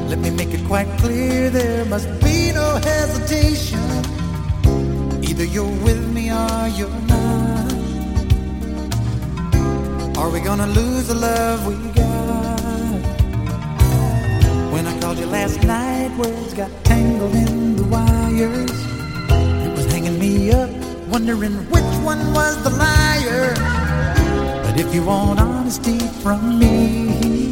Let me make it quite clear, there must be no hesitation. Either you're with me or you're not. Are we gonna lose the love we got? When I called you last night, words got tangled in the wires. It was hanging me up, wondering which one was the liar. But if you want honesty from me,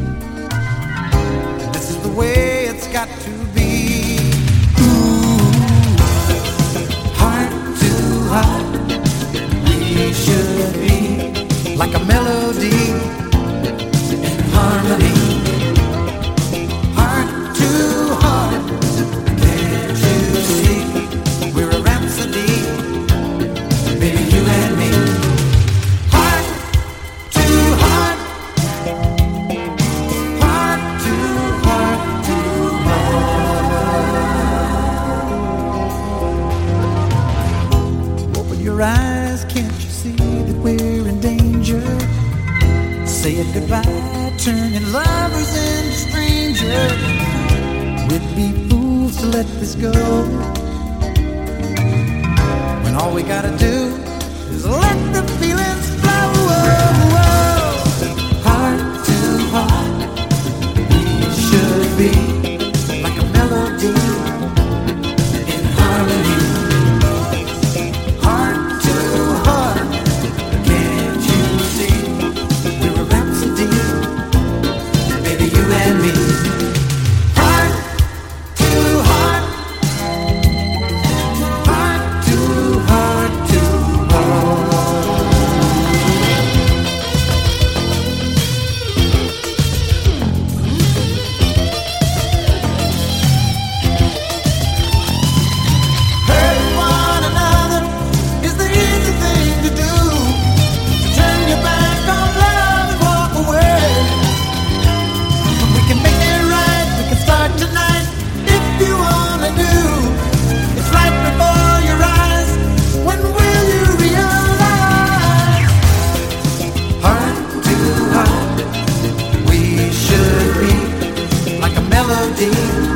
this is the way it's got to be. Ooh, heart to heart, we should be like a melody in harmony. Heart to heart, can't you see? We're a rhapsody, baby, you and me. Heart to heart, heart to heart to heart. Open your eyes, can't you see that we're in danger? Saying goodbye, turning lovers into strangers. We'd be fools to let this go, when all we gotta do is let the feelings flow. Heart to heart, we should be like a melody in harmony. Heart to heart, can't you see? We're a rhapsody, baby, you and me. Heart to heart, heart to heart to heart. Hurting one another is the easy thing to do. Turn your back on love and walk away. We can make it right, we can start tonight if you only knew. It's right before your eyes, when will you realize? Heart to heart, we should be like a melody